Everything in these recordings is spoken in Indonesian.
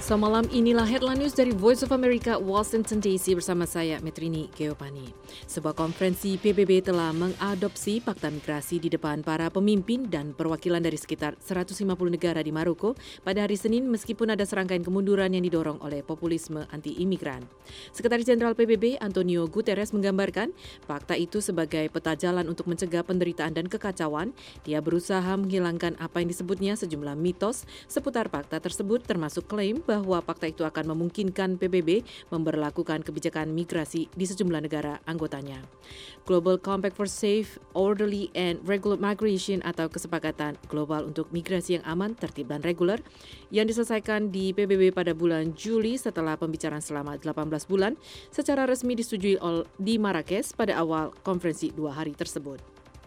Selasa malam inilah headline news dari Voice of America, Washington DC bersama saya, Metrini Geopani. Sebuah konferensi PBB telah mengadopsi Fakta Migrasi di depan para pemimpin dan perwakilan dari sekitar 150 negara di Maroko pada hari Senin meskipun ada serangkaian kemunduran yang didorong oleh populisme anti-imigran. Sekretaris Jenderal PBB Antonio Guterres menggambarkan fakta itu sebagai peta jalan untuk mencegah penderitaan dan kekacauan. Dia berusaha menghilangkan apa yang disebutnya sejumlah mitos seputar fakta tersebut, termasuk klaim bahwa fakta itu akan memungkinkan PBB memberlakukan kebijakan migrasi di sejumlah negara anggotanya. Global Compact for Safe, Orderly and Regular Migration atau Kesepakatan Global untuk Migrasi yang Aman, Tertib dan Reguler yang diselesaikan di PBB pada bulan Juli setelah pembicaraan selama 18 bulan secara resmi disetujui di Marrakesh pada awal konferensi 2 hari tersebut.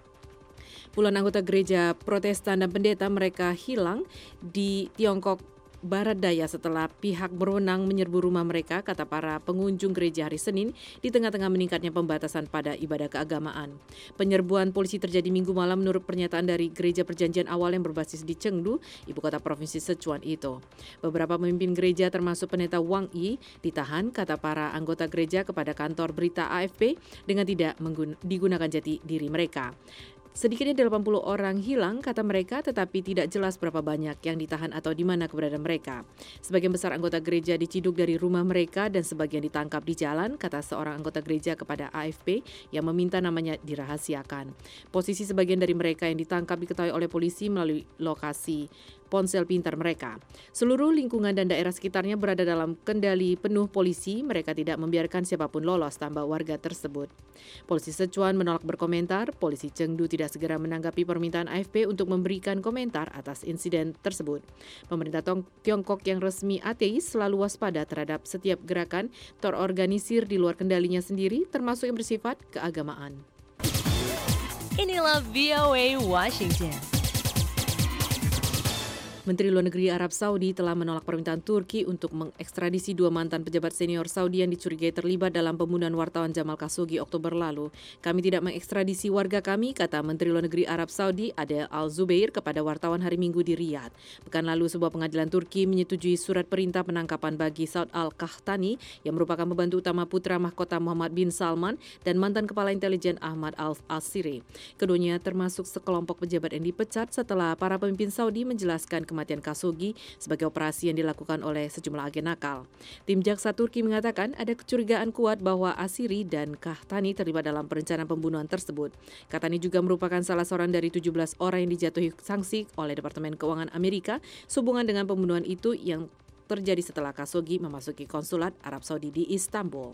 Puluhan anggota gereja Protestan dan pendeta mereka hilang di Tiongkok Barat Daya setelah pihak berwenang menyerbu rumah mereka, kata para pengunjung gereja hari Senin di tengah-tengah meningkatnya pembatasan pada ibadah keagamaan. Penyerbuan polisi terjadi Minggu malam menurut pernyataan dari Gereja Perjanjian Awal yang berbasis di Chengdu, ibu kota provinsi Sichuan itu. Beberapa pemimpin gereja termasuk pendeta Wang Yi ditahan, kata para anggota gereja kepada kantor berita AFP dengan tidak digunakan jati diri mereka. Sedikitnya 80 orang hilang, kata mereka, tetapi tidak jelas berapa banyak yang ditahan atau di mana keberadaan mereka. Sebagian besar anggota gereja diciduk dari rumah mereka dan sebagian ditangkap di jalan, kata seorang anggota gereja kepada AFP yang meminta namanya dirahasiakan. Posisi sebagian dari mereka yang ditangkap diketahui oleh polisi melalui lokasi ponsel pintar mereka. Seluruh lingkungan dan daerah sekitarnya berada dalam kendali penuh polisi. Mereka tidak membiarkan siapapun lolos, tambah warga tersebut. Polisi Sichuan menolak berkomentar. Polisi Chengdu tidak segera menanggapi permintaan AFP untuk memberikan komentar atas insiden tersebut. Pemerintah Tiongkok yang resmi ateis selalu waspada terhadap setiap gerakan terorganisir di luar kendalinya sendiri, termasuk yang bersifat keagamaan. Inilah VOA Washington. Menteri Luar Negeri Arab Saudi telah menolak permintaan Turki untuk mengekstradisi 2 mantan pejabat senior Saudi yang dicurigai terlibat dalam pembunuhan wartawan Jamal Khashoggi Oktober lalu. Kami tidak mengekstradisi warga kami, kata Menteri Luar Negeri Arab Saudi Adel Al-Zubair kepada wartawan hari Minggu di Riyadh. Pekan lalu sebuah pengadilan Turki menyetujui surat perintah penangkapan bagi Saud Al-Qahtani yang merupakan pembantu utama putra mahkota Muhammad bin Salman dan mantan kepala intelijen Ahmad Al-Asiri. Keduanya termasuk sekelompok pejabat yang dipecat setelah para pemimpin Saudi menjelaskan kematian Khashoggi sebagai operasi yang dilakukan oleh sejumlah agen nakal. Tim jaksa Turki mengatakan ada kecurigaan kuat bahwa Asiri dan Qahtani terlibat dalam perencanaan pembunuhan tersebut. Qahtani juga merupakan salah seorang dari 17 orang yang dijatuhi sanksi oleh Departemen Keuangan Amerika sehubungan dengan pembunuhan itu yang terjadi setelah Khashoggi memasuki konsulat Arab Saudi di Istanbul.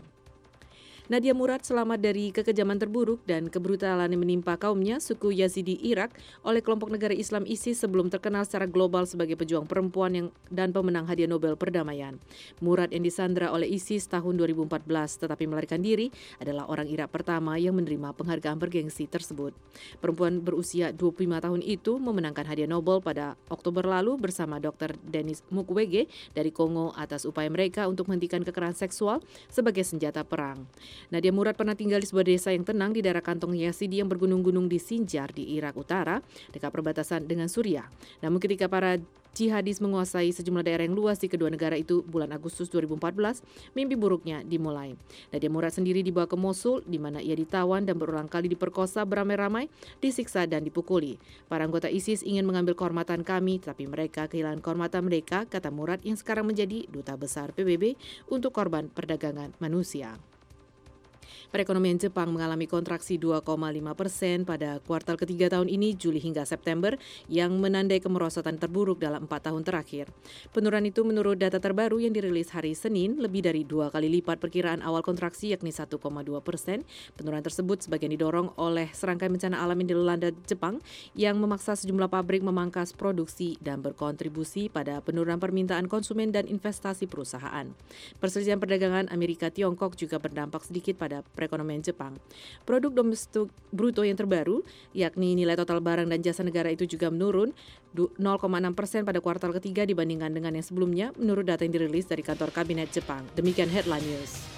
Nadia Murad selamat dari kekejaman terburuk dan kebrutalan yang menimpa kaumnya suku Yazidi Irak oleh kelompok negara Islam ISIS sebelum terkenal secara global sebagai pejuang perempuan dan pemenang hadiah Nobel Perdamaian. Murad yang disandra oleh ISIS tahun 2014 tetapi melarikan diri adalah orang Irak pertama yang menerima penghargaan bergengsi tersebut. Perempuan berusia 25 tahun itu memenangkan hadiah Nobel pada Oktober lalu bersama Dr. Denis Mukwege dari Kongo atas upaya mereka untuk menghentikan kekerasan seksual sebagai senjata perang. Nadia Murad pernah tinggal di sebuah desa yang tenang di daerah kantong Yazidi yang bergunung-gunung di Sinjar di Irak Utara, dekat perbatasan dengan Suriah. Namun ketika para jihadis menguasai sejumlah daerah yang luas di kedua negara itu bulan Agustus 2014, mimpi buruknya dimulai. Nadia Murad sendiri dibawa ke Mosul, di mana ia ditawan dan berulang kali diperkosa beramai-ramai, disiksa dan dipukuli. Para anggota ISIS ingin mengambil kehormatan kami, tapi mereka kehilangan kehormatan mereka, kata Murad yang sekarang menjadi duta besar PBB untuk korban perdagangan manusia. Perekonomian Jepang mengalami kontraksi 2,5% pada kuartal ketiga tahun ini, Juli hingga September, yang menandai kemerosotan terburuk dalam 4 tahun terakhir. Penurunan itu menurut data terbaru yang dirilis hari Senin, lebih dari 2 kali lipat perkiraan awal kontraksi yakni 1,2%. Penurunan tersebut sebagian didorong oleh serangkaian bencana alam yang dilanda Jepang yang memaksa sejumlah pabrik memangkas produksi dan berkontribusi pada penurunan permintaan konsumen dan investasi perusahaan. Perselisihan perdagangan Amerika-Tiongkok juga berdampak sedikit pada perekonomian Jepang. Produk domestik bruto yang terbaru, yakni nilai total barang dan jasa negara itu juga menurun 0,6% pada kuartal ketiga dibandingkan dengan yang sebelumnya, menurut data yang dirilis dari kantor kabinet Jepang. Demikian headline news.